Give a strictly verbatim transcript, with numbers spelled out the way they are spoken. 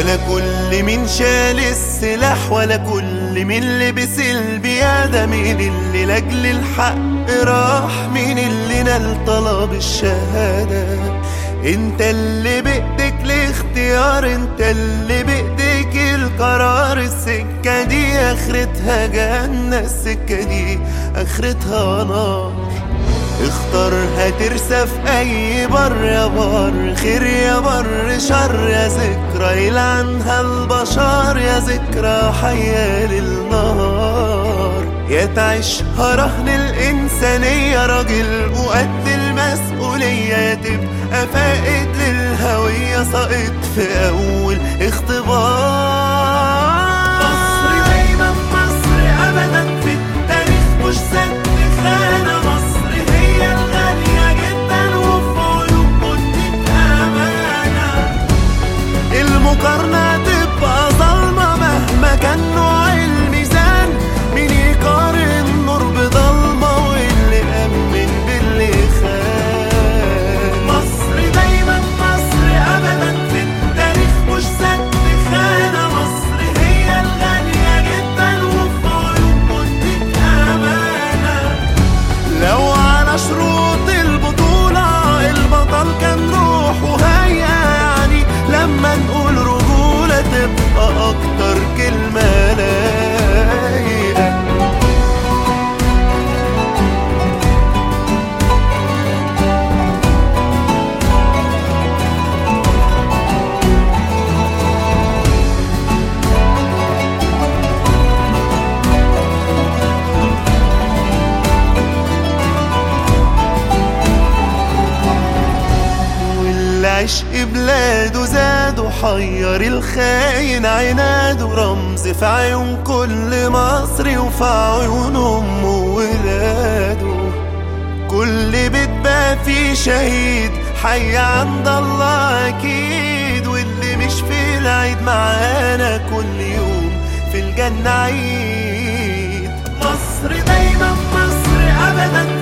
ولا كل من شال السلاح، ولا كل من لبس البيادة. مين اللي لاجل الحق راح، مين اللي نال طلب الشهادة. انت اللي بايدك الاختيار، انت اللي بايدك القرار. السكة دي اخرتها جنة، السكة دي اخرتها نار. اختارها ترسى في اي بر، يا بر خير يا بر شر. يا ذكرى يلعنها البشر، يا ذكرى حية للنهار. يا تعيشها رهن الإنسانية، راجل وقد المسؤولية. يا تبقى فائد للهوية، ساقط في أول اختبار. مصر دايما مصر أبدا، في التاريخ مش سد خانة. مصر هي الغالية جدا، وفي عيون مدة أمانة. المقارنة تبقى ظلمة مهما كان نوع الميزان. مين يقارن نور بضلمة، واللي أمن باللي خان. مصر دايما مصر أبدا، في التاريخ مش سد خانة. مصر هي الغالية جدا، وفي عيون مدة أمانة. لو على شروط البطولة البطل كان روح وهيا، يعني لما نقول رجولة تبقى أكتر كلمة لايقة. عشق بلاده زاد وحير الخاين عناده. رمز في عيون كل مصري، وفي عيون أمه وولاده. كل بيت بقى فيه شهيد حي عند الله أكيد. واللي مش في العيد معانا كل يوم في الجنة عيد. مصر دايما مصر أبدا،